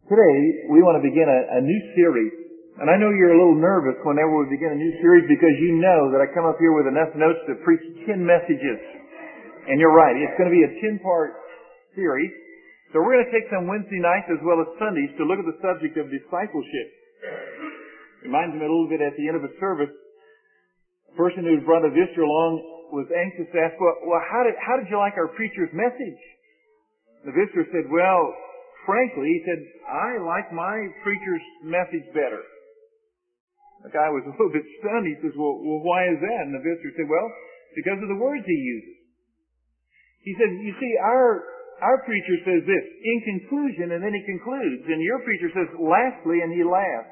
Today, we want to begin a new series. And I know you're a little nervous whenever we begin a new series because you know that I come up here with enough notes to preach 10 messages. And you're right, it's going to be a 10-part series. So we're going to take some Wednesday nights as well as Sundays to look at the subject of discipleship. Reminds me a little bit at the end of a service, a person who brought a visitor along was anxious to ask, well, how did you like our preacher's message? The visitor said, well, frankly, he said, I like my preacher's message better. The guy was a little bit stunned. He says, well, why is that? And the visitor said, well, because of the words he uses. He said, you see, our preacher says this, in conclusion, and then he concludes. And your preacher says, lastly, and he laughs.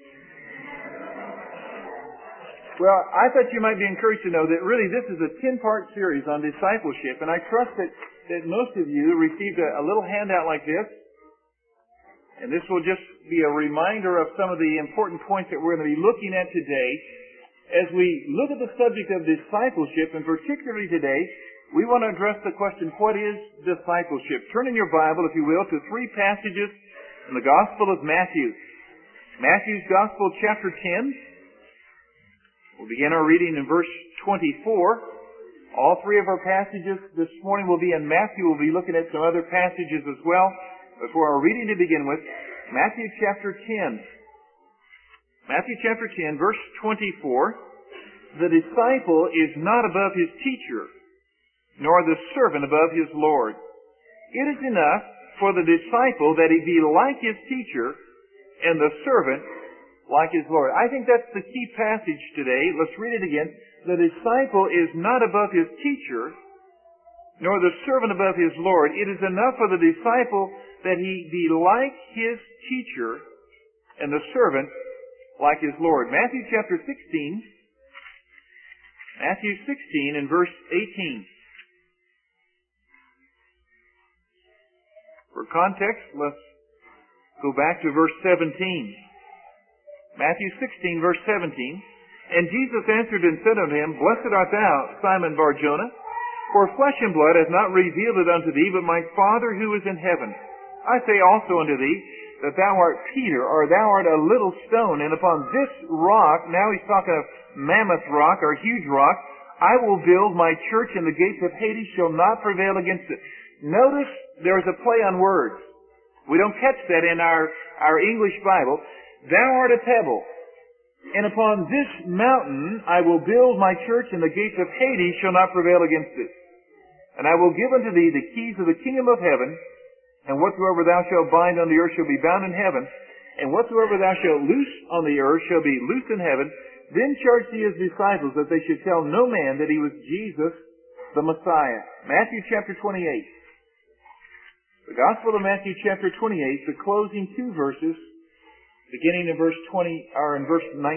Well, I thought you might be encouraged to know that really this is a 10-part series on discipleship. And I trust that most of you received a little handout like this. And this will just be a reminder of some of the important points that we're going to be looking at today. As we look at the subject of discipleship, and particularly today, we want to address the question, what is discipleship? Turn in your Bible, if you will, to 3 passages in the Gospel of Matthew. Matthew's Gospel, chapter 10. We'll begin our reading in verse 24. All 3 of our passages this morning will be in Matthew. We'll be looking at some other passages as well. But for our reading to begin with, Matthew chapter 10. Matthew chapter 10, verse 24. The disciple is not above his teacher, nor the servant above his Lord. It is enough for the disciple that he be like his teacher, and the servant like his Lord. I think that's the key passage today. Let's read it again. The disciple is not above his teacher, nor the servant above his Lord. It is enough for the disciple that he be like his teacher, and the servant like his Lord. Matthew chapter 16. Matthew 16 and verse 18. For context, let's go back to verse 17. Matthew 16, verse 17. And Jesus answered and said unto him, Blessed art thou, Simon Bar-Jonah, for flesh and blood hath not revealed it unto thee, but my Father who is in heaven. I say also unto thee, that thou art Peter, or thou art a little stone, and upon this rock, now he's talking of mammoth rock, or huge rock, I will build my church, and the gates of Hades shall not prevail against it. Notice there is a play on words. We don't catch that in our English Bible. Thou art a pebble, and upon this mountain I will build my church, and the gates of Hades shall not prevail against it. And I will give unto thee the keys of the kingdom of heaven, and whatsoever thou shalt bind on the earth shall be bound in heaven, and whatsoever thou shalt loose on the earth shall be loosed in heaven. Then charged he his disciples that they should tell no man that he was Jesus the Messiah. Matthew chapter 28. The Gospel of Matthew chapter 28, the closing 2 verses, beginning in verse 20, or in verse 19.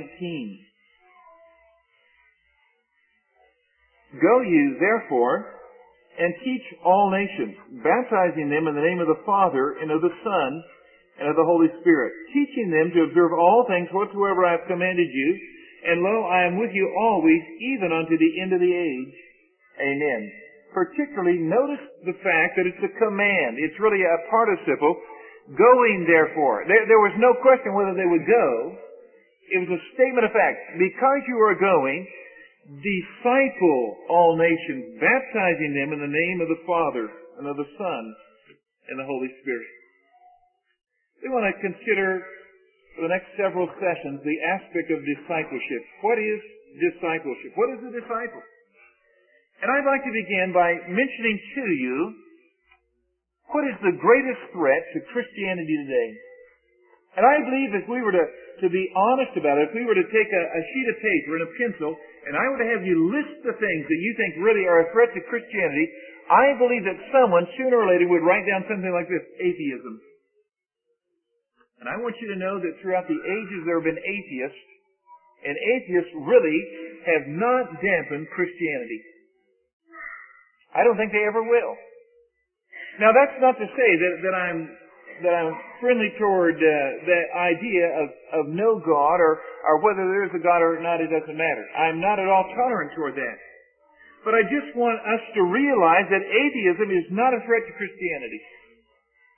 Go you, therefore, and teach all nations, baptizing them in the name of the Father, and of the Son, and of the Holy Spirit, teaching them to observe all things whatsoever I have commanded you, and lo, I am with you always, even unto the end of the age. Amen. Particularly, notice the fact that it's a command. It's really a participle. Going, therefore. There was no question whether they would go. It was a statement of fact. Because you are going, disciple all nations, baptizing them in the name of the Father, and of the Son, and the Holy Spirit. We want to consider for the next several sessions the aspect of discipleship. What is discipleship? What is a disciple? And I'd like to begin by mentioning to you what is the greatest threat to Christianity today. And I believe if we were to be honest about it, if we were to take a sheet of paper and a pencil, and I were to have you list the things that you think really are a threat to Christianity, I believe that someone sooner or later would write down something like this: atheism. And I want you to know that throughout the ages there have been atheists, and atheists really have not dampened Christianity. I don't think they ever will. Now that's not to say that I'm friendly toward the idea of no God, or whether there is a God or not, it doesn't matter. I'm not at all tolerant toward that. But I just want us to realize that atheism is not a threat to Christianity.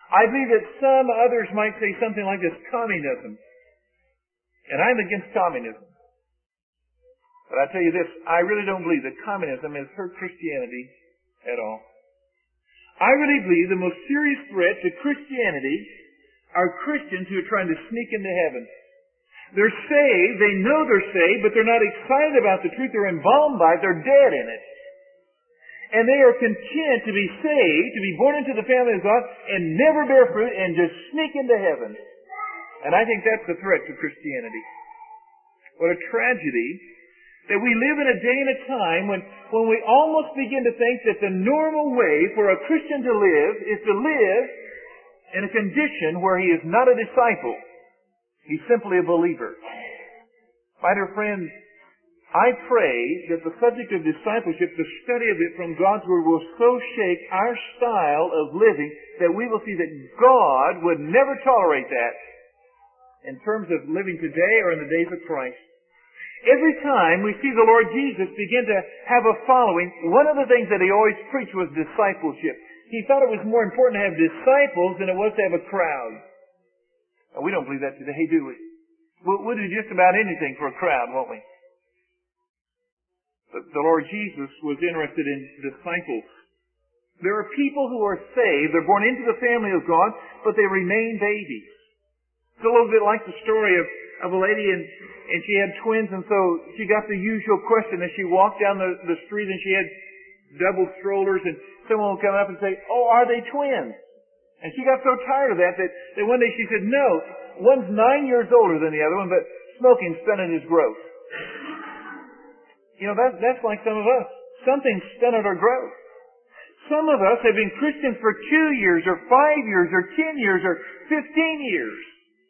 I believe that some others might say something like this: communism. And I'm against communism. But I tell you this, I really don't believe that communism has hurt Christianity at all. I really believe the most serious threat to Christianity are Christians who are trying to sneak into heaven. They're saved, they know they're saved, but they're not excited about the truth. They're embalmed by it, they're dead in it. And they are content to be saved, to be born into the family of God, and never bear fruit, and just sneak into heaven. And I think that's the threat to Christianity. What a tragedy that we live in a day and a time when we almost begin to think that the normal way for a Christian to live is to live in a condition where he is not a disciple. He's simply a believer. My dear friends, I pray that the subject of discipleship, the study of it from God's Word, will so shake our style of living that we will see that God would never tolerate that in terms of living today or in the days of Christ. Every time we see the Lord Jesus begin to have a following, one of the things that He always preached was discipleship. He thought it was more important to have disciples than it was to have a crowd. And we don't believe that today, do we? We'll do just about anything for a crowd, won't we? But the Lord Jesus was interested in disciples. There are people who are saved, they're born into the family of God, but they remain babies. It's a little bit like the story of a lady and she had twins, and so she got the usual question as she walked down the street, and she had double strollers, and someone would come up and say, "Oh, are they twins?" And she got so tired of that one day she said, "No, one's 9 years older than the other one, but smoking stunted his growth." You know, that's like some of us. Something stunted our growth. Some of us have been Christians for 2 years, or 5 years, or 10 years, or 15 years.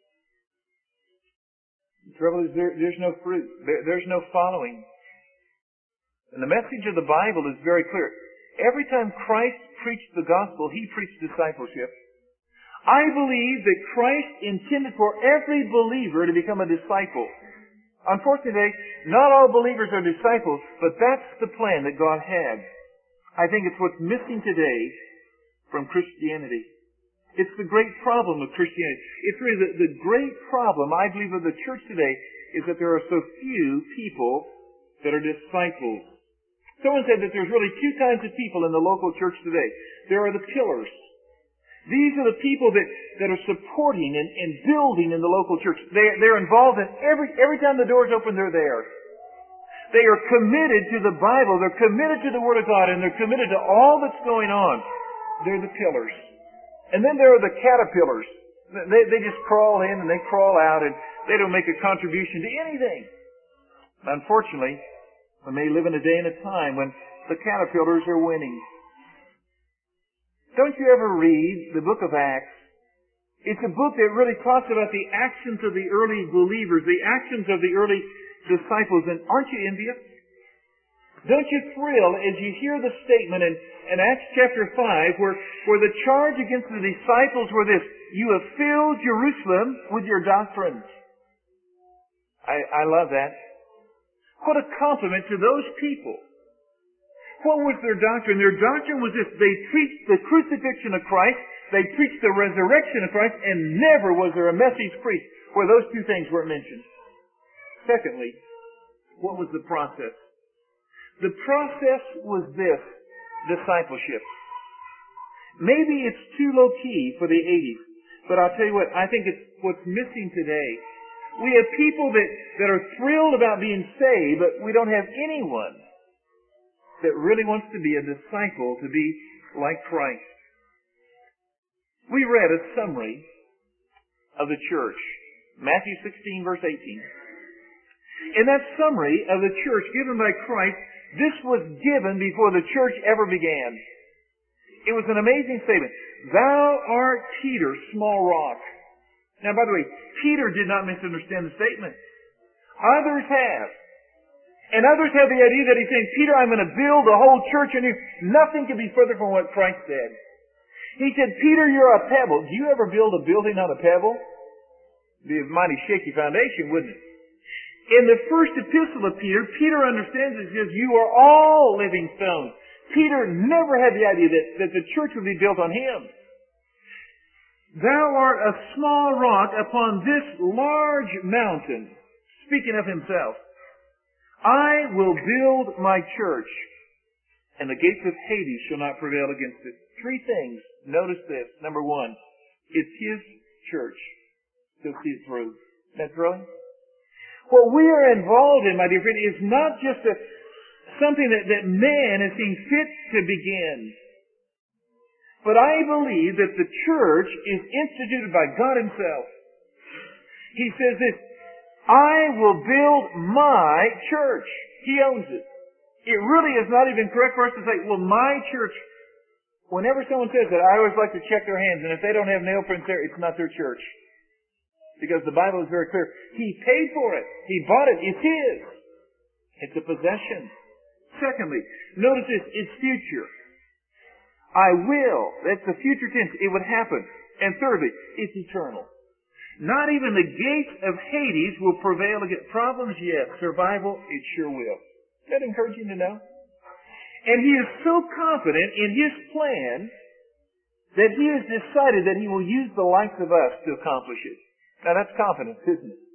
The trouble is there's no fruit. There's no following. And the message of the Bible is very clear. Every time Christ preached the gospel, He preached discipleship. I believe that Christ intended for every believer to become a disciple. Unfortunately, not all believers are disciples, but that's the plan that God had. I think it's what's missing today from Christianity. It's the great problem of Christianity. It's really the great problem, I believe, of the church today is that there are so few people that are disciples. Someone said that there's really two kinds of people in the local church today. There are the pillars. These are the people that are supporting and building in the local church. They're involved in every time the doors open, they're there. They are committed to the Bible. They're committed to the Word of God, and they're committed to all that's going on. They're the pillars. And then there are the caterpillars. They just crawl in and they crawl out, and they don't make a contribution to anything. Unfortunately, we may live in a day and a time when the caterpillars are winning. Don't you ever read the book of Acts? It's a book that really talks about the actions of the early believers, the actions of the early disciples, and aren't you envious? Don't you thrill as you hear the statement in Acts chapter 5 where the charge against the disciples were this: you have filled Jerusalem with your doctrines. I love that. What a compliment to those people. What was their doctrine? Their doctrine was this: they preached the crucifixion of Christ, they preached the resurrection of Christ, and never was there a message preached where those two things weren't mentioned. Secondly, what was the process? The process was this: discipleship. Maybe it's too low-key for the 80s, but I'll tell you what, I think it's what's missing today. We have people that are thrilled about being saved, but we don't have anyone that really wants to be a disciple, to be like Christ. We read a summary of the church, Matthew 16, verse 18. In that summary of the church given by Christ, this was given before the church ever began. It was an amazing statement. Thou art Peter, small rock. Now, by the way, Peter did not misunderstand the statement. Others have. And others have the idea that he's saying, Peter, I'm going to build the whole church on you. Nothing could be further from what Christ said. He said, Peter, you're a pebble. Do you ever build a building on a pebble? It'd be a mighty shaky foundation, wouldn't it? In the first epistle of Peter, Peter understands it. He says, you are all living stones. Peter never had the idea that the church would be built on him. Thou art a small rock upon this large mountain. Speaking of himself. I will build my church, and the gates of Hades shall not prevail against it. Three things. Notice this. Number one, it's his church. He'll see it through. That's really? What we are involved in, my dear friend, is not just something that man has seen fit to begin. But I believe that the church is instituted by God himself. He says this, I will build my church. He owns it. It really is not even correct for us to say, well, my church. Whenever someone says that, I always like to check their hands, and if they don't have nail prints there, it's not their church. Because the Bible is very clear. He paid for it. He bought it. It's his. It's a possession. Secondly, notice this, it's future. I will. That's the future tense. It would happen. And thirdly, it's eternal. Not even the gates of Hades will prevail against problems yet. Survival, it sure will. Is that encouraging to know? And he is so confident in his plan that he has decided that he will use the likes of us to accomplish it. Now that's confidence, isn't it?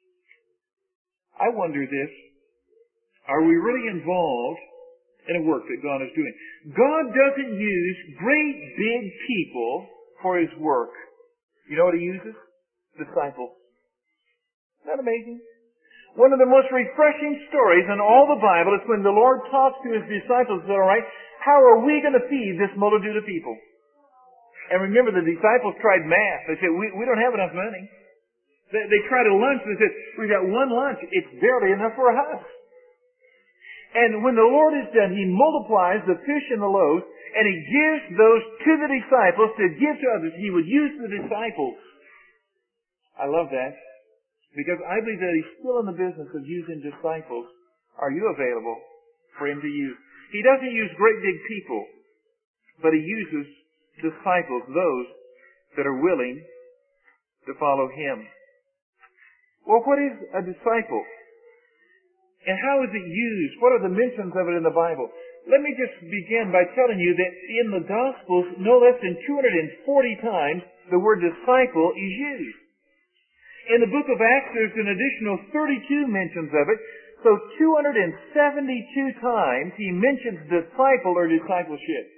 I wonder this. Are we really involved in a work that God is doing? God doesn't use great big people for his work. You know what he uses? Disciples. Isn't that amazing? One of the most refreshing stories in all the Bible is when the Lord talks to his disciples, all right, how are we going to feed this multitude of people? And remember, the disciples tried math. They said, we don't have enough money. They tried a lunch and they said, we've got one lunch. It's barely enough for us. And when the Lord is done, he multiplies the fish and the loaves, and he gives those to the disciples to give to others. He would use the disciples. I love that. Because I believe that he's still in the business of using disciples. Are you available for him to use? He doesn't use great big people, but he uses disciples, those that are willing to follow him. Well, what is a disciple? And how is it used? What are the mentions of it in the Bible? Let me just begin by telling you that in the Gospels, no less than 240 times, the word disciple is used. In the book of Acts, there's an additional 32 mentions of it. So 272 times he mentions disciple or discipleship.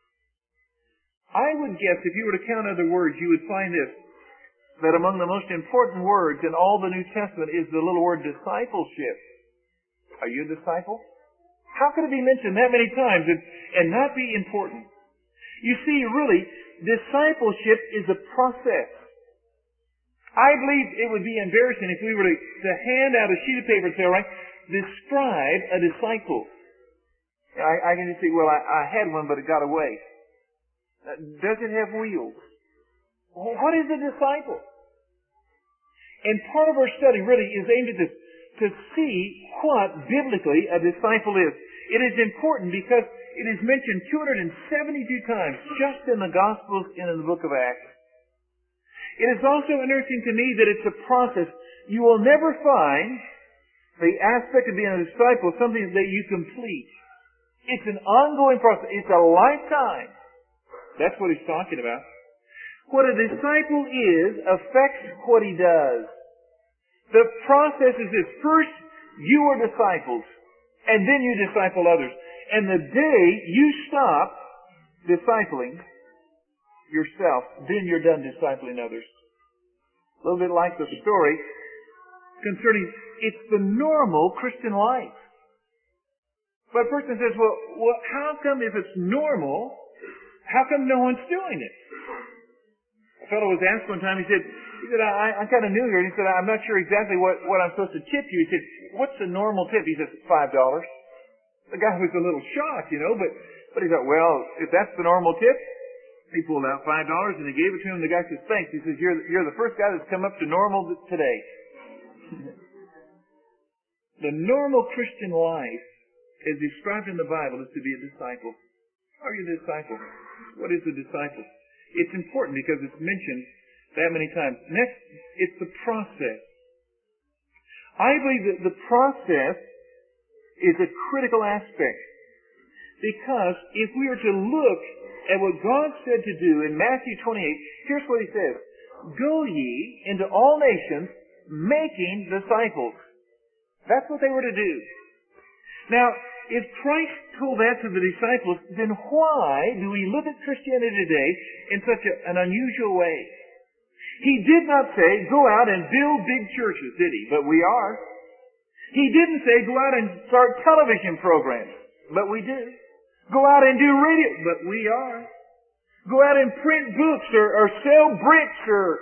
I would guess if you were to count other words, you would find this, that among the most important words in all the New Testament is the little word discipleship. Are you a disciple? How could it be mentioned that many times and not be important? You see, really, discipleship is a process. I believe it would be embarrassing if we were to hand out a sheet of paper and say, all right, describe a disciple. I can just say, well, I had one, but it got away. Does it have wheels? What is a disciple? And part of our study really is aimed at this, to see what biblically a disciple is. It is important because it is mentioned 272 times just in the Gospels and in the book of Acts. It is also interesting to me that it's a process. You will never find the aspect of being a disciple something that you complete. It's an ongoing process. It's a lifetime. That's what he's talking about. What a disciple is affects what he does. The process is this. First, you are disciples, and then you disciple others. And the day you stop discipling yourself, then you're done discipling others. A little bit like the story concerning, it's the normal Christian life. But a person says, well, how come if it's normal, how come no one's doing it? A fellow was asked one time, he said, I'm kind of new here, and he said, I'm not sure exactly what I'm supposed to tip you. He said, what's the normal tip? He says, $5. The guy was a little shocked, but he thought, well, if that's the normal tip, he pulled out $5 and he gave it to him. The guy says, thanks. He says, you're the first guy that's come up to normal today. The normal Christian life, as described in the Bible, is to be a disciple. Are you a disciple? What is a disciple? It's important because it's mentioned that many times. Next, it's the process. I believe that the process is a critical aspect. Because if we are to look at what God said to do in Matthew 28, here's what He says. Go ye into all nations, making disciples. That's what they were to do. Now, if Christ told that to the disciples, then why do we look at Christianity today in such an unusual way? He did not say, go out and build big churches, did He? But we are. He didn't say, go out and start television programs. But we do. Go out and do radio. But we are. Go out and print books or sell bricks or...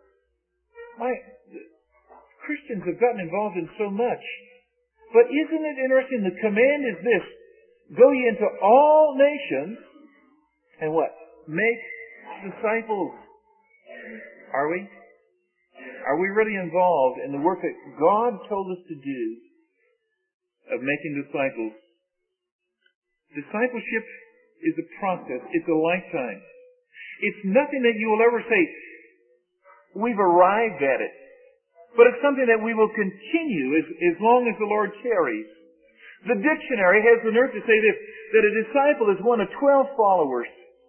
Christians have gotten involved in so much. But isn't it interesting? The command is this. Go ye into all nations and what? Make disciples. Are we? Are we really involved in the work that God told us to do of making disciples? Discipleship is a process. It's a lifetime. It's nothing that you will ever say, we've arrived at it. But it's something that we will continue as long as the Lord tarries. The dictionary has the nerve to say this, that a disciple is one of 12 followers.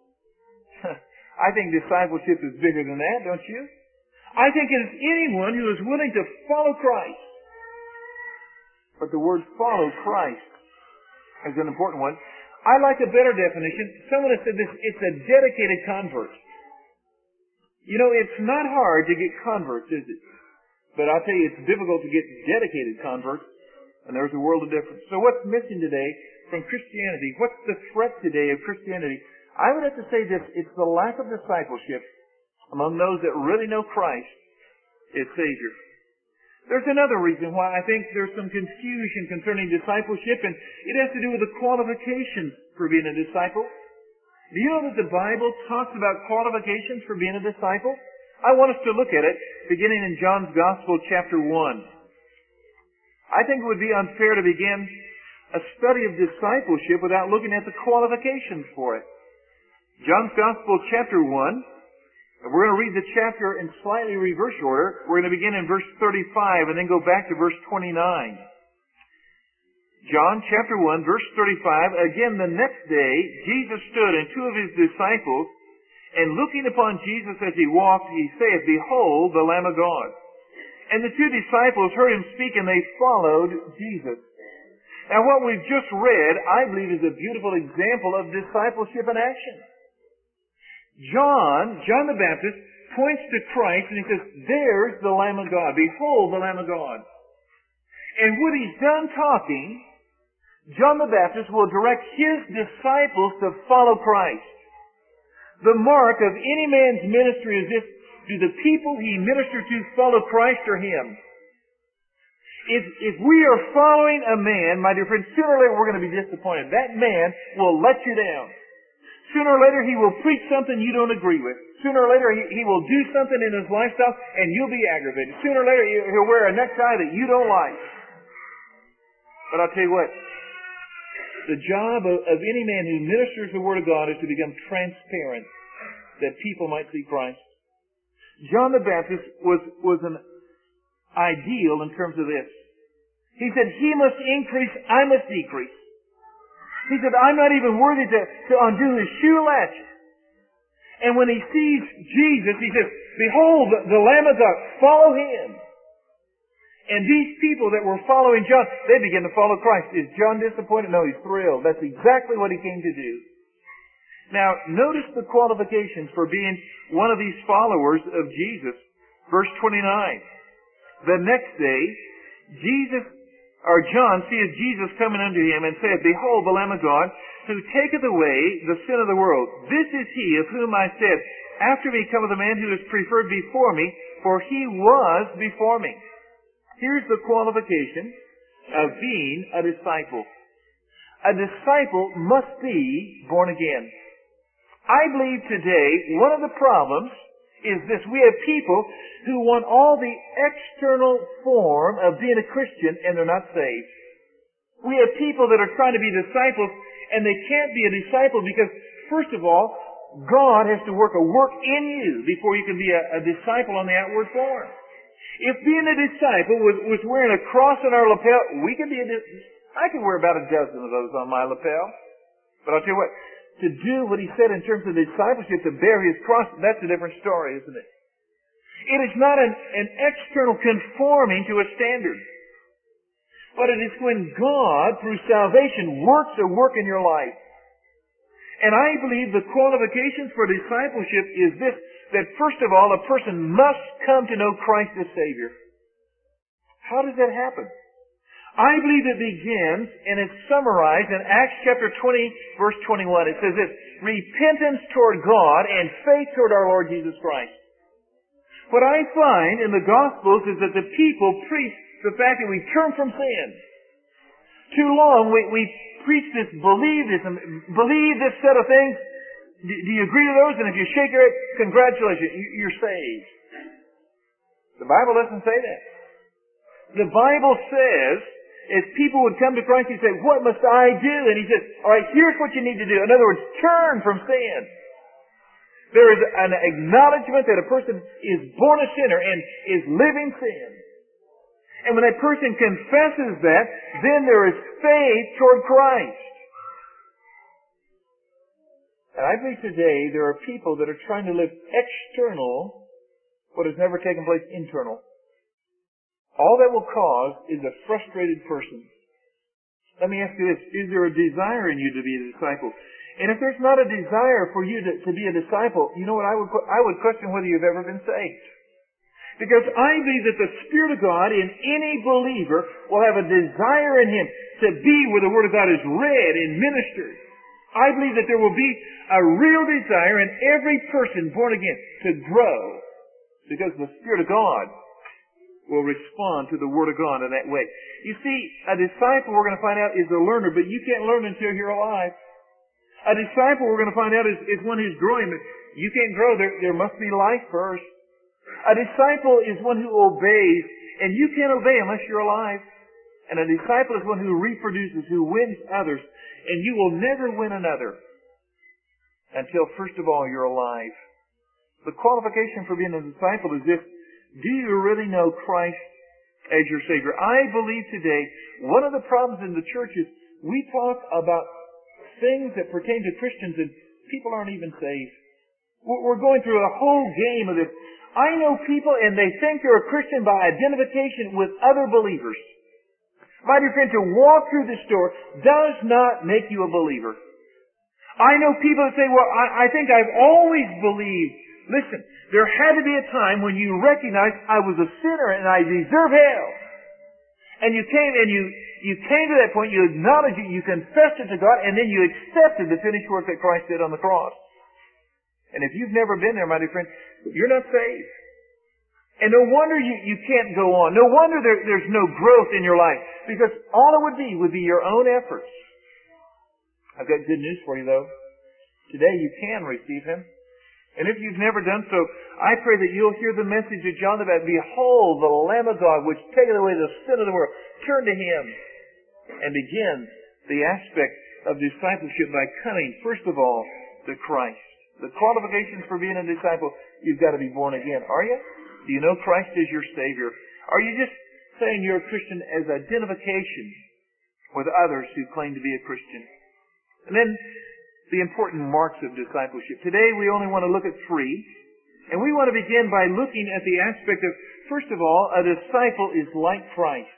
I think discipleship is bigger than that, don't you? I think it is anyone who is willing to follow Christ. But the word follow Christ is an important one. I like a better definition. Someone has said this, it's a dedicated convert. You know, it's not hard to get converts, is it? But I'll tell you, it's difficult to get dedicated converts, and there's a world of difference. So what's missing today from Christianity? What's the threat today of Christianity? I would have to say this, it's the lack of discipleship among those that really know Christ as Savior. There's another reason why I think there's some confusion concerning discipleship, and it has to do with the qualifications for being a disciple. Do you know that the Bible talks about qualifications for being a disciple? I want us to look at it beginning in John's Gospel, chapter 1. I think it would be unfair to begin a study of discipleship without looking at the qualifications for it. John's Gospel, chapter 1. We're going to read the chapter in slightly reverse order. We're going to begin in verse 35 and then go back to verse 29. John chapter 1, verse 35. Again, the next day, Jesus stood and two of His disciples, and looking upon Jesus as He walked, He saith, Behold, the Lamb of God. And the two disciples heard Him speak, and they followed Jesus. Now, what we've just read, I believe, is a beautiful example of discipleship in action. John the Baptist, points to Christ, and he says, there's the Lamb of God. Behold, the Lamb of God. And when he's done talking, John the Baptist will direct his disciples to follow Christ. The mark of any man's ministry is this: do the people he ministered to follow Christ or him? If we are following a man, my dear friends, sooner or later we're going to be disappointed. That man will let you down. Sooner or later he will preach something you don't agree with. Sooner or later he will do something in his lifestyle and you'll be aggravated. Sooner or later he'll wear a necktie that you don't like. But I'll tell you what, the job of any man who ministers the Word of God is to become transparent, that people might see Christ. John the Baptist was an ideal in terms of this. He said, he must increase, I must decrease. He said, I'm not even worthy to undo his shoe latch. And when he sees Jesus, he says, behold, the Lamb of God, follow him. And these people that were following John, they begin to follow Christ. Is John disappointed? No, he's thrilled. That's exactly what he came to do. Now, notice the qualifications for being one of these followers of Jesus. Verse 29. The next day, John seeth Jesus coming unto him and saith, Behold, the Lamb of God, who taketh away the sin of the world. This is he of whom I said, After me cometh a man who is preferred before me, for he was before me. Here's the qualification of being a disciple. A disciple must be born again. I believe today one of the problems is this. We have people who want all the external form of being a Christian and they're not saved. We have people that are trying to be disciples and they can't be a disciple because, first of all, God has to work a work in you before you can be a disciple on the outward form. If being a disciple was wearing a cross on our lapel, I can wear about a dozen of those on my lapel. But I'll tell you what, to do what he said in terms of discipleship, to bear his cross, that's a different story, isn't it? It is not an external conforming to a standard. But it is when God, through salvation, works a work in your life. And I believe the qualifications for discipleship is this, that first of all, a person must come to know Christ as Savior. How does that happen? I believe it begins, and it's summarized in Acts chapter 20, verse 21. It says this, repentance toward God and faith toward our Lord Jesus Christ. What I find in the Gospels is that the people preach the fact that we turn from sin. Too long we preach this, believe this set of things. Do you agree to those? And if you shake your head, congratulations, you're saved. The Bible doesn't say that. The Bible says, as people would come to Christ, he'd say, what must I do? And he says, all right, here's what you need to do. In other words, turn from sin. There is an acknowledgement that a person is born a sinner and is living sin. And when that person confesses that, then there is faith toward Christ. And I believe today there are people that are trying to live external what has never taken place internal. All that will cause is a frustrated person. Let me ask you this. Is there a desire in you to be a disciple? And if there's not a desire for you to be a disciple, you know what I would question whether you've ever been saved. Because I believe that the Spirit of God in any believer will have a desire in him to be where the Word of God is read and ministered. I believe that there will be a real desire in every person born again to grow, because the Spirit of God will respond to the Word of God in that way. You see, a disciple, we're going to find out, is a learner, but you can't learn until you're alive. A disciple, we're going to find out, is one who's growing, but you can't grow. There must be life first. A disciple is one who obeys, and you can't obey unless you're alive. And a disciple is one who reproduces, who wins others, and you will never win another until, first of all, you're alive. The qualification for being a disciple is this: do you really know Christ as your Savior? I believe today one of the problems in the church is we talk about things that pertain to Christians and people aren't even saved. We're going through a whole game of this. I know people and they think they're a Christian by identification with other believers. My dear friend, to walk through the store does not make you a believer. I know people that say, well, I think I've always believed. Listen, there had to be a time when you recognized I was a sinner and I deserve hell. And you came to that point, you acknowledged it, you confessed it to God, and then you accepted the finished work that Christ did on the cross. And if you've never been there, my dear friend, you're not saved. And no wonder you can't go on. No wonder there's no growth in your life. Because all it would be your own efforts. I've got good news for you though. Today you can receive Him. And if you've never done so, I pray that you'll hear the message of John the Baptist. Behold, the Lamb of God, which taketh away the sin of the world. Turn to Him. And begin the aspect of discipleship by coming, first of all, to Christ. The qualifications for being a disciple, you've got to be born again. Are you? Do you know Christ as your Savior? Are you just saying you're a Christian as identification with others who claim to be a Christian? And then the important marks of discipleship. Today we only want to look at 3. And we want to begin by looking at the aspect of, first of all, a disciple is like Christ.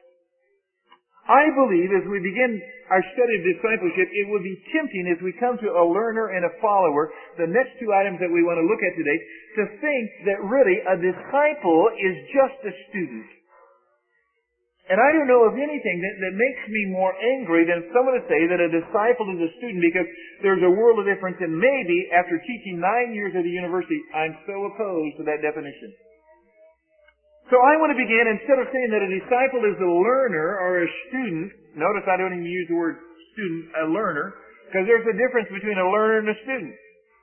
I believe as we begin our study of discipleship, it would be tempting as we come to a learner and a follower, the next 2 items that we want to look at today, to think that really a disciple is just a student. And I don't know of anything that makes me more angry than someone to say that a disciple is a student, because there's a world of difference, and maybe after teaching 9 years at a university, I'm so opposed to that definition. So I want to begin, instead of saying that a disciple is a learner or a student, notice I don't even use the word student, a learner, because there's a difference between a learner and a student.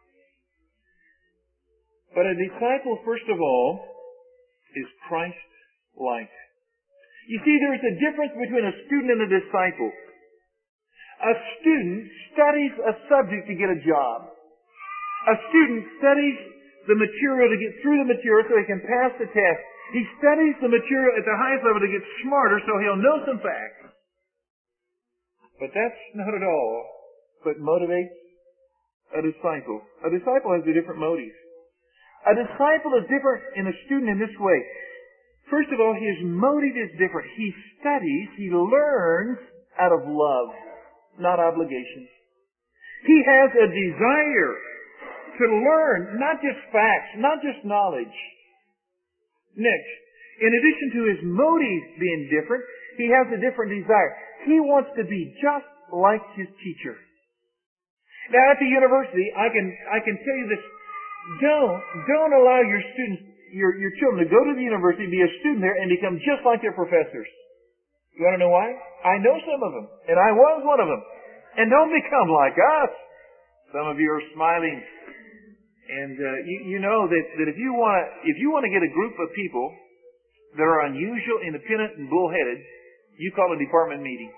But a disciple, first of all, is Christ-like. You see, there's a difference between a student and a disciple. A student studies a subject to get a job. A student studies the material to get through the material so he can pass the test. He studies the material at the highest level to get smarter so he'll know some facts. But that's not at all what motivates a disciple? A disciple has a different motive. A disciple is different in a student in this way. First of all, his motive is different. He studies, he learns out of love, not obligation. He has a desire to learn, not just facts, not just knowledge. Next, in addition to his motive being different, he has a different desire. He wants to be just like his teacher. Now at the university, I can tell you this, don't allow your students, your children to go to the university, be a student there, and become just like their professors. You want to know why? I know some of them, and I was one of them. And don't become like us. Some of you are smiling. And you know that if you want to get a group of people that are unusual, independent, and bullheaded, you call a department meeting.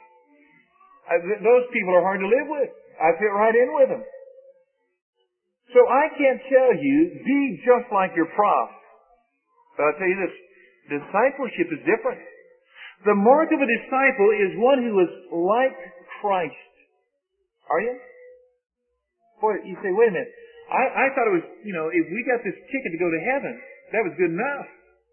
Those people are hard to live with. I fit right in with them. So I can't tell you, be just like your prof. But I'll tell you this, discipleship is different. The mark of a disciple is one who is like Christ. Are you? Boy, you say, wait a minute. I thought it was, if we got this ticket to go to heaven, that was good enough.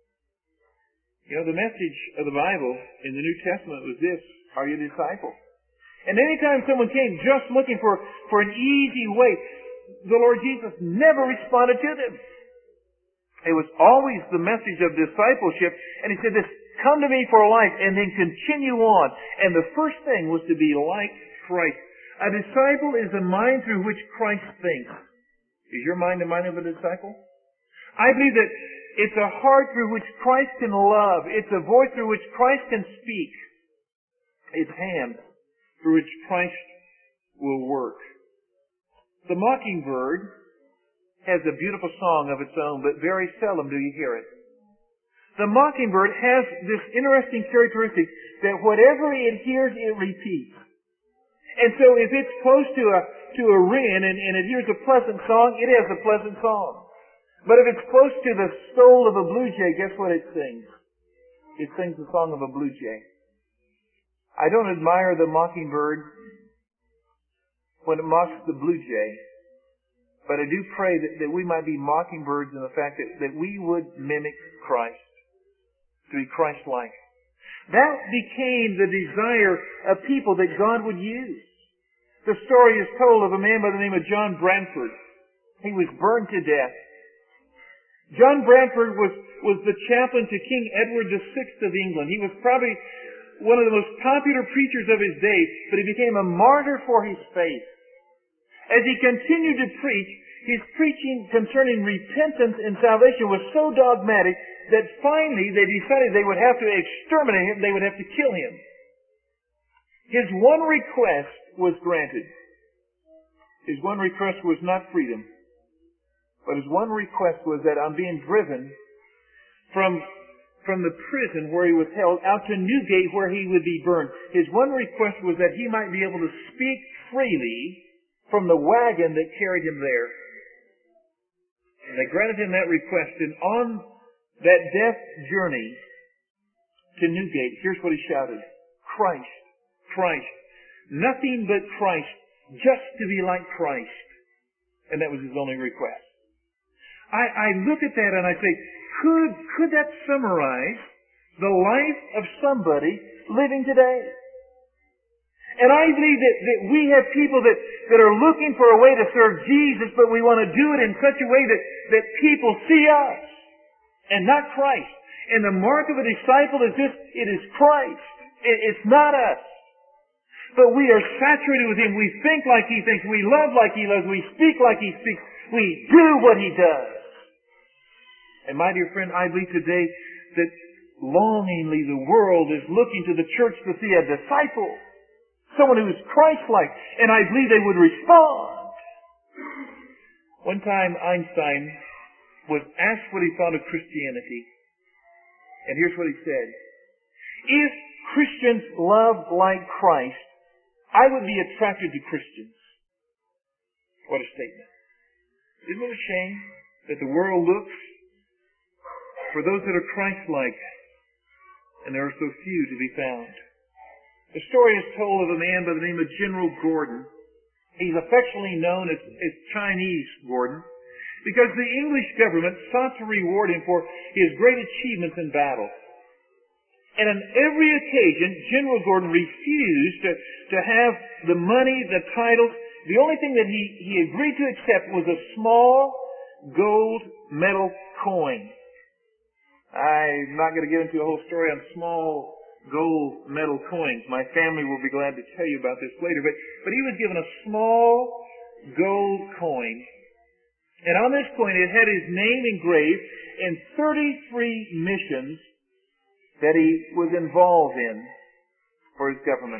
The message of the Bible in the New Testament was this: are you a disciple? And anytime someone came just looking for an easy way, the Lord Jesus never responded to them. It was always the message of discipleship, and He said this, come to me for life, and then continue on. And the first thing was to be like Christ. A disciple is a mind through which Christ thinks. Is your mind the mind of a disciple? I believe that it's a heart through which Christ can love. It's a voice through which Christ can speak. It's hands through which Christ will work. The mockingbird has a beautiful song of its own, but very seldom do you hear it. The mockingbird has this interesting characteristic that whatever it hears, it repeats. And so if it's close to a wren and it hears a pleasant song, it has a pleasant song. But if it's close to the soul of a blue jay, guess what it sings? It sings the song of a blue jay. I don't admire the mockingbird when it mocks the blue jay, but I do pray that we might be mockingbirds in the fact that we would mimic Christ, to be Christ-like. That became the desire of people that God would use. The story is told of a man by the name of John Branford. He was burned to death. John Branford was the chaplain to King Edward VI of England. He was probably one of the most popular preachers of his day, but he became a martyr for his faith. As he continued to preach, his preaching concerning repentance and salvation was so dogmatic that finally they decided they would have to exterminate him, they would have to kill him. His one request was granted. His one request was not freedom, but his one request was that on being driven from the prison where he was held out to Newgate where he would be burned, his one request was that he might be able to speak freely from the wagon that carried him there. And they granted him that request, and on that death journey to Newgate, here's what he shouted: Christ, Christ, nothing but Christ, just to be like Christ. And that was his only request. I look at that and I say, could that summarize the life of somebody living today? And I believe that we have people that are looking for a way to serve Jesus, but we want to do it in such a way that people see us and not Christ. And the mark of a disciple is this: it is Christ. It's not us. But we are saturated with Him. We think like He thinks. We love like He loves. We speak like He speaks. We do what He does. And my dear friend, I believe today that longingly the world is looking to the church to see a disciple. Someone who is Christ-like. And I believe they would respond. One time Einstein was asked what he thought of Christianity. And here's what he said: if Christians loved like Christ, I would be attracted to Christians. What a statement. Isn't it a shame that the world looks for those that are Christ-like, and there are so few to be found? The story is told of a man by the name of General Gordon. He's affectionately known as Chinese Gordon because the English government sought to reward him for his great achievements in battle. And on every occasion, General Gordon refused to have the money, the titles. The only thing that he agreed to accept was a small gold medal coin. I'm not going to get into a whole story on small gold medal coins. My family will be glad to tell you about this later. But he was given a small gold coin. And on this coin it had his name engraved in 33 missions that he was involved in for his government.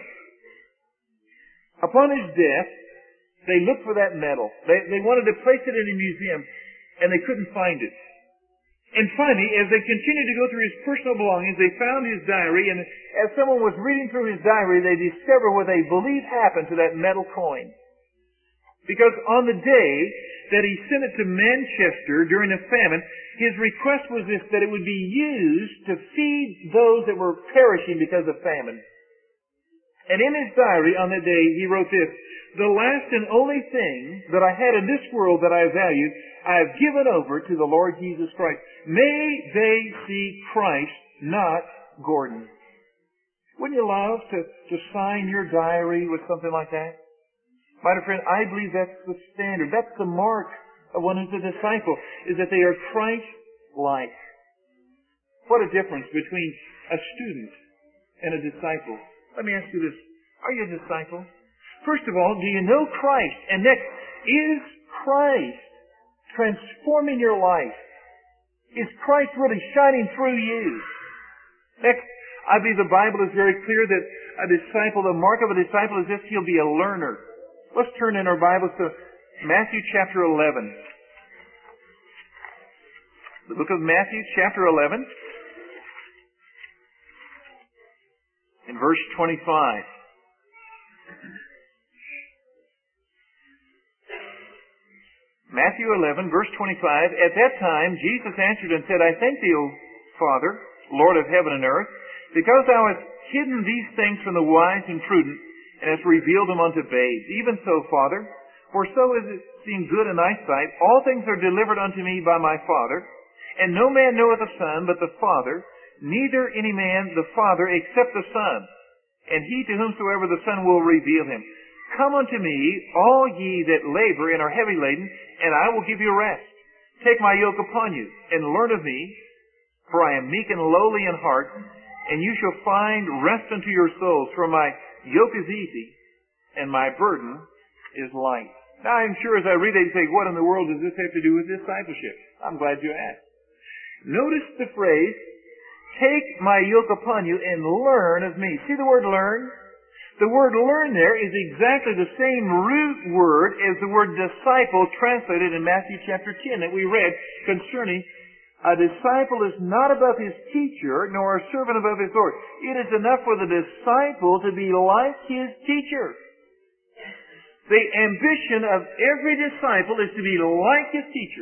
Upon his death, they looked for that medal. They wanted to place it in a museum, and they couldn't find it. And finally, as they continued to go through his personal belongings, they found his diary, and as someone was reading through his diary, they discovered what they believed happened to that metal coin. Because on the day that he sent it to Manchester during a famine, his request was this, that it would be used to feed those that were perishing because of famine. And in his diary on that day, he wrote this, "The last and only thing that I had in this world that I value, I have given over to the Lord Jesus Christ. May they see Christ, not Gordon." Wouldn't you love to sign your diary with something like that? My dear friend, I believe that's the standard. That's the mark of one who's a disciple, is that they are Christ-like. What a difference between a student and a disciple. Let me ask you this. Are you a disciple? First of all, do you know Christ? And next, is Christ transforming your life? Is Christ really shining through you? Next, I believe the Bible is very clear that a disciple, the mark of a disciple is this, he'll be a learner. Let's turn in our Bibles to Matthew chapter 11. The book of Matthew chapter 11. In verse 25. Matthew 11, verse 25. At that time, Jesus answered and said, "I thank thee, O Father, Lord of heaven and earth, because thou hast hidden these things from the wise and prudent, and hast revealed them unto babes. Even so, Father, for so as it seemed good in thy sight, all things are delivered unto me by my Father. And no man knoweth the Son but the Father, neither any man the Father except the Son, and he to whomsoever the Son will reveal him. Come unto me, all ye that labor and are heavy laden, and I will give you rest. Take my yoke upon you, and learn of me, for I am meek and lowly in heart, and you shall find rest unto your souls. For my yoke is easy, and my burden is light." Now I'm sure as I read that you say, what in the world does this have to do with discipleship? I'm glad you asked. Notice the phrase, "Take my yoke upon you and learn of me." See the word learn? The word learn there is exactly the same root word as the word disciple translated in Matthew chapter 10 that we read concerning a disciple is not above his teacher, nor a servant above his Lord. It is enough for the disciple to be like his teacher. The ambition of every disciple is to be like his teacher.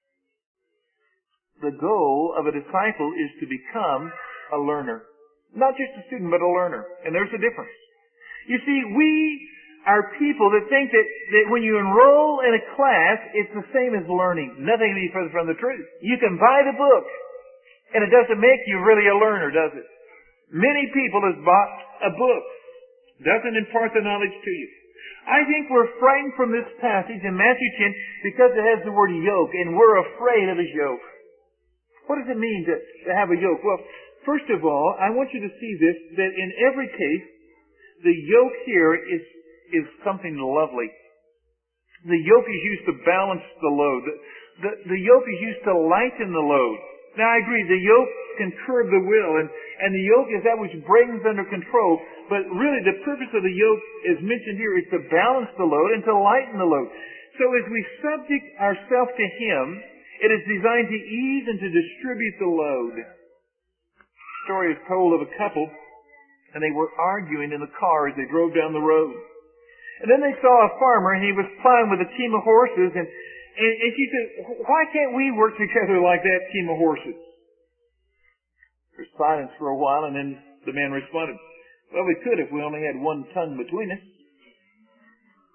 The goal of a disciple is to become a learner. Not just a student, but a learner. And there's a difference. You see, we are people that think that when you enroll in a class, it's the same as learning. Nothing can be further from the truth. You can buy the book, and it doesn't make you really a learner, does it? Many people have bought a book. Doesn't impart the knowledge to you. I think we're frightened from this passage in Matthew 10 because it has the word yoke, and we're afraid of his yoke. What does it mean to have a yoke? Well, first of all, I want you to see this, that in every case, the yoke here is something lovely. The yoke is used to balance the load. The yoke is used to lighten the load. Now I agree, the yoke can curb the will, and the yoke is that which brings under control. But really the purpose of the yoke, as mentioned here, is to balance the load and to lighten the load. So as we subject ourselves to Him, it is designed to ease and to distribute the load. The story is told of a couple, and they were arguing in the car as they drove down the road. And then they saw a farmer, and he was plowing with a team of horses, and she said, "Why can't we work together like that team of horses?" There's silence for a while, and then the man responded, "Well, we could if we only had one tongue between us."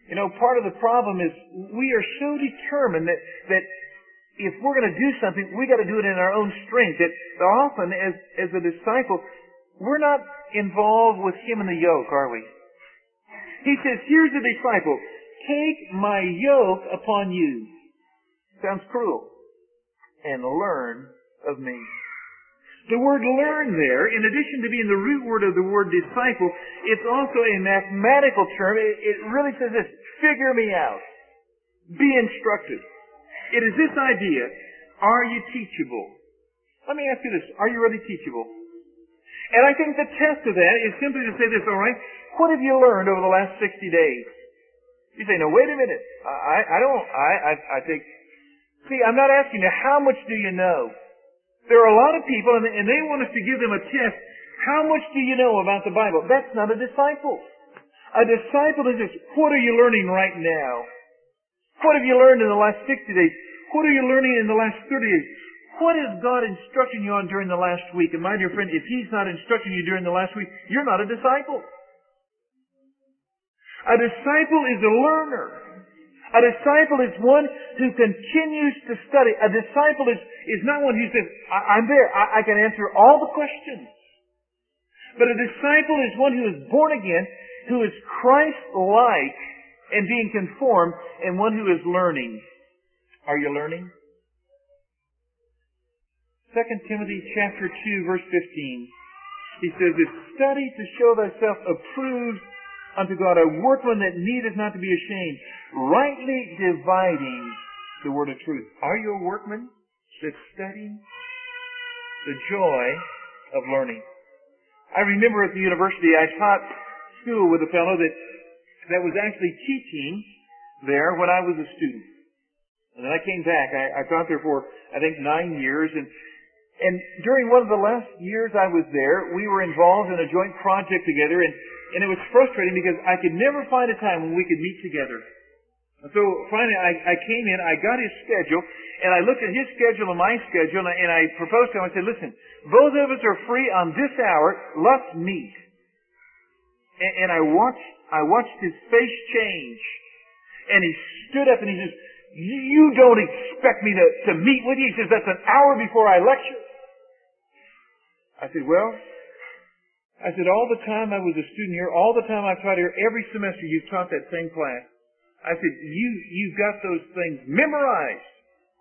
Part of the problem is we are so determined that if we're going to do something, we got to do it in our own strength. That often, as a disciple, we're not involved with Him in the yoke, are we? He says, here's the disciple. Take my yoke upon you. Sounds cruel. And learn of me. The word learn there, in addition to being the root word of the word disciple, it's also a mathematical term. It really says this, figure me out. Be instructed. It is this idea, are you teachable? Let me ask you this, are you really teachable? And I think the test of that is simply to say this, all right, what have you learned over the last 60 days? You say, no, wait a minute. I'm not asking you, how much do you know? There are a lot of people, and they want us to give them a test. How much do you know about the Bible? That's not a disciple. A disciple is this. What are you learning right now? What have you learned in the last 60 days? What are you learning in the last 30 days? What is God instructing you on during the last week? And my dear friend, if He's not instructing you during the last week, you're not a disciple. A disciple is a learner. A disciple is one who continues to study. A disciple is not one who says, I'm there, I can answer all the questions. But a disciple is one who is born again, who is Christ-like and being conformed, and one who is learning. Are you learning? 2 Timothy chapter 2, verse 15. He says, study to show thyself approved unto God, a workman that needeth not to be ashamed, rightly dividing the word of truth. Are you a workman that's studying? The joy of learning. I remember at the university I taught school with a fellow that was actually teaching there when I was a student. And then I came back. I taught there for, I think, 9 years. And during one of the last years I was there, we were involved in a joint project together. And it was frustrating because I could never find a time when we could meet together. And so finally I came in, I got his schedule, and I looked at his schedule and my schedule, and I proposed to him, I said, listen, both of us are free on this hour, let's meet. And I watched his face change. And he stood up and he says, you don't expect me to meet with you? He says, that's an hour before I lecture. I said, all the time I was a student here, all the time I've taught here, every semester you've taught that same class. I said, you've got those things memorized.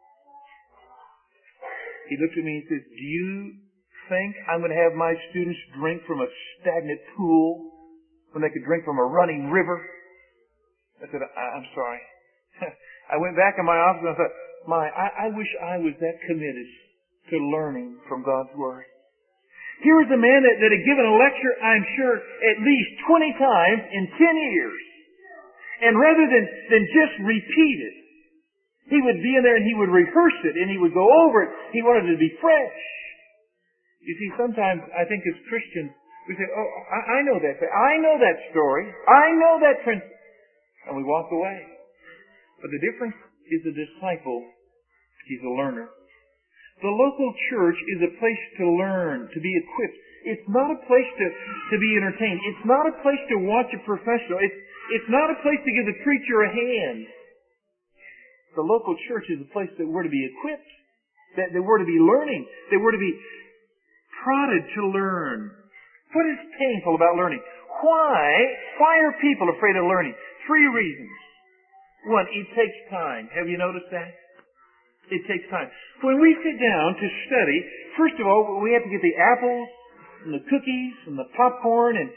He looked at me and he says, do you think I'm going to have my students drink from a stagnant pool when they could drink from a running river? I said, I'm sorry. I went back in my office and I thought, I wish I was that committed to learning from God's Word. Here was a man that had given a lecture, I'm sure, at least 20 times in 10 years. And rather than just repeat it, he would be in there and he would rehearse it and he would go over it. He wanted it to be fresh. You see, sometimes I think as Christians, we say, oh, I know that. I know that story. I know that principle. And we walk away. But the difference is a disciple. He's a learner. The local church is a place to learn, to be equipped. It's not a place to be entertained. It's not a place to watch a professional. It's not a place to give the preacher a hand. The local church is a place that we're to be equipped, that we're to be learning, that we're to be prodded to learn. What is painful about learning? Why are people afraid of learning? 3 reasons. 1, it takes time. Have you noticed that? It takes time. When we sit down to study, first of all, we have to get the apples and the cookies and the popcorn and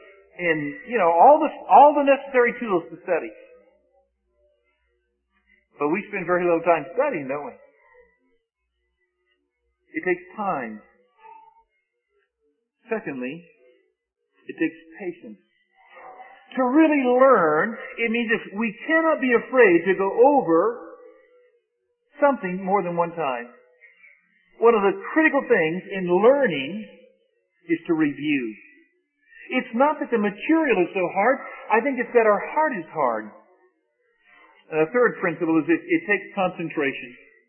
all the necessary tools to study. But we spend very little time studying, don't we? It takes time. Secondly, it takes patience. To really learn, it means we cannot be afraid to go over something more than one time. One of the critical things in learning is to review. It's not that the material is so hard. I think it's that our heart is hard. And the third principle is it takes concentration.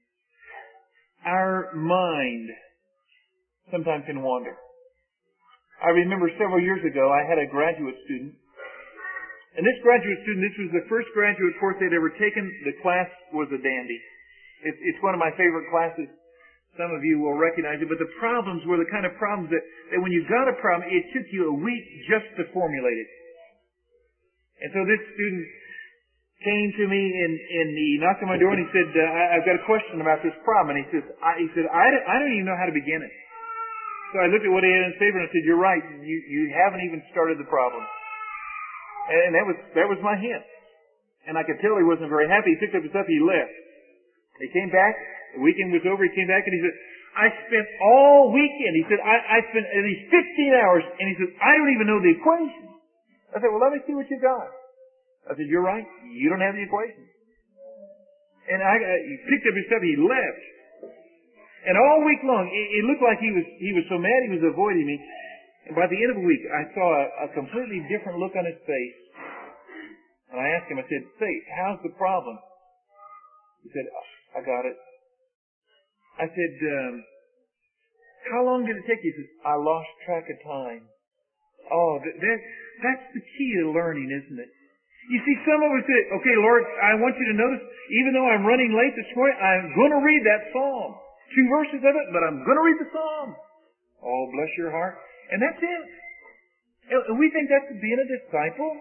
Our mind sometimes can wander. I remember several years ago I had a graduate student, And this graduate student, this was the first graduate course they'd ever taken. The class was a dandy. It's one of my favorite classes. Some of you will recognize it, but the problems were the kind of problems that when you got a problem, it took you a week just to formulate it. And so this student came to me and he knocked on my door and he said, I've got a question about this problem. And he said, I don't even know how to begin it. So I looked at what he had in his paper and I said, you're right. You haven't even started the problem. And that was my hint. And I could tell he wasn't very happy. He picked up his stuff, he left. He came back, the weekend was over, he came back and he said, I spent all weekend, he said, I spent at least 15 hours, and he said, I don't even know the equation. I said, well, let me see what you got. I said, you're right, you don't have the equation. And he picked up his stuff, he left. And all week long, it looked like he was so mad he was avoiding me. And by the end of the week, I saw a completely different look on his face. And I asked him, I said, say, how's the problem? He said, I got it. I said, how long did it take you? He said, I lost track of time. Oh, that's the key to learning, isn't it? You see, some of us say, okay, Lord, I want you to notice, even though I'm running late this morning, I'm going to read that psalm. 2 verses of it, but I'm going to read the psalm. Oh, bless your heart. And that's it. And we think that's being a disciple.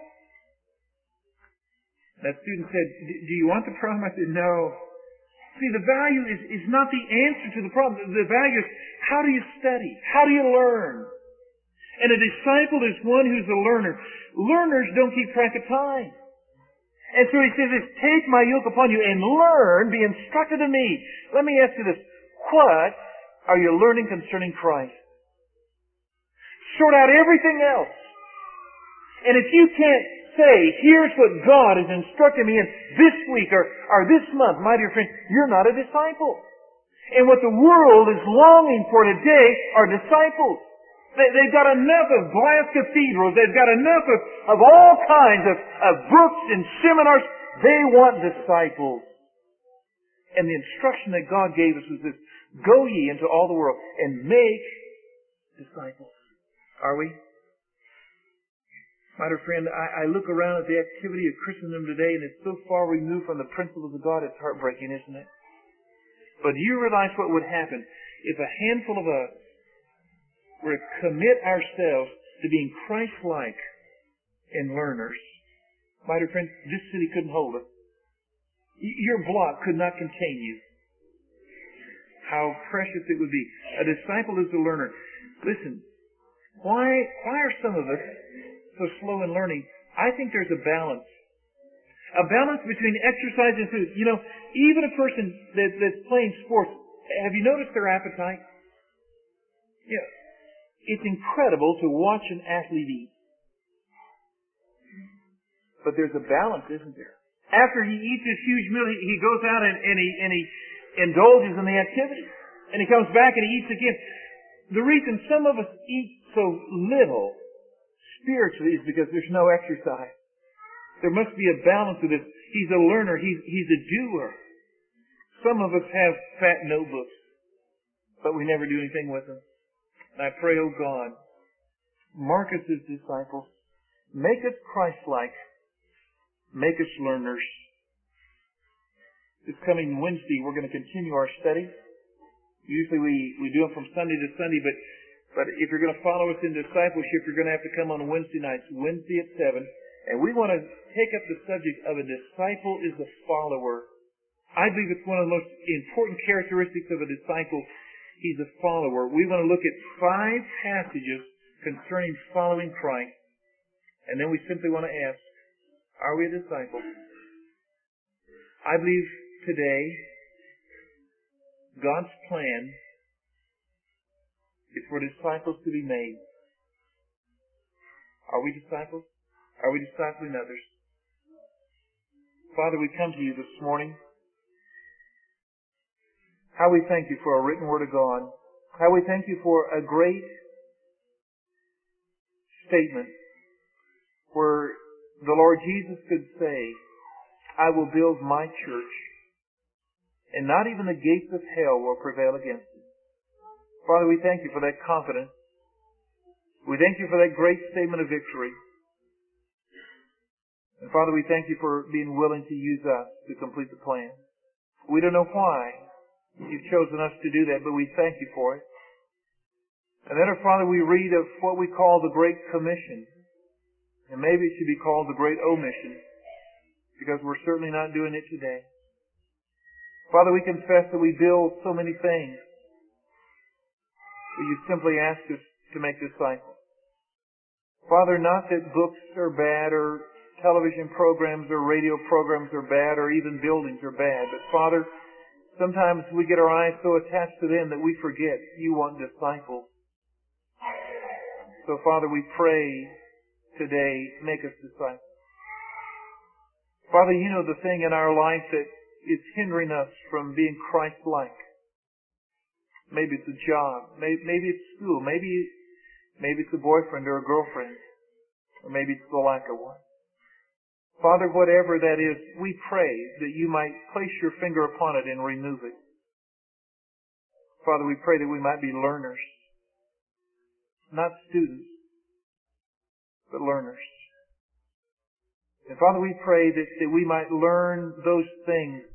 That student said, do you want the problem? I said, no. See, the value is not the answer to the problem. The value is, how do you study? How do you learn? And a disciple is one who's a learner. Learners don't keep track of time. And so he says, take my yoke upon you and learn, be instructed of me. Let me ask you this. What are you learning concerning Christ? Sort out everything else. And if you can't say, here's what God has instructed me in this week or this month, my dear friend, you're not a disciple. And what the world is longing for today are disciples. They've got enough of glass cathedrals. They've got enough of all kinds of books and seminars. They want disciples. And the instruction that God gave us was this: go ye into all the world and make disciples. Are we? My dear friend, I look around at the activity of Christendom today, and it's so far removed from the principles of God, it's heartbreaking, isn't it? But do you realize what would happen if a handful of us were to commit ourselves to being Christ-like and learners? My dear friend, this city couldn't hold us. Your block could not contain you. How precious it would be. A disciple is a learner. Listen, why are some of us so slow in learning? I think there's a balance. A balance between exercise and food. You know, even a person that's playing sports, have you noticed their appetite? Yeah. It's incredible to watch an athlete eat. But there's a balance, isn't there? After he eats this huge meal, he goes out and he indulges in the activity. And he comes back and he eats again. The reason some of us eat so little spiritually is because there's no exercise. There must be a balance to this. He's a learner. He's a doer. Some of us have fat notebooks, but we never do anything with them. And I pray, oh God, mark us as disciples. Make us Christ-like. Make us learners. This coming Wednesday, we're going to continue our study. Usually we do it from Sunday to Sunday, but if you're going to follow us in discipleship, you're going to have to come on Wednesday nights, Wednesday at 7. And we want to take up the subject of a disciple is a follower. I believe it's one of the most important characteristics of a disciple. He's a follower. We want to look at 5 passages concerning following Christ. And then we simply want to ask, are we a disciple? I believe today God's plan is for disciples to be made. Are we disciples? Are we discipling others? Father, we come to you this morning. How we thank you for a written word of God. How we thank you for a great statement where the Lord Jesus could say, I will build my church, and not even the gates of hell will prevail against it. Father, we thank you for that confidence. We thank you for that great statement of victory. And Father, we thank you for being willing to use us to complete the plan. We don't know why you've chosen us to do that, but we thank you for it. And then, our Father, we read of what we call the Great Commission. And maybe it should be called the Great Omission, because we're certainly not doing it today. Father, we confess that we build so many things, but you simply ask us to make disciples. Father, not that books are bad, or television programs or radio programs are bad, or even buildings are bad, but Father, sometimes we get our eyes so attached to them that we forget you want disciples. So Father, we pray today, make us disciples. Father, you know the thing in our life that is hindering us from being Christ-like. Maybe it's a job, maybe it's school, maybe it's a boyfriend or a girlfriend, or maybe it's the lack of one. Father, whatever that is, we pray that you might place your finger upon it and remove it. Father, we pray that we might be learners. Not students, but learners. And Father, we pray that we might learn those things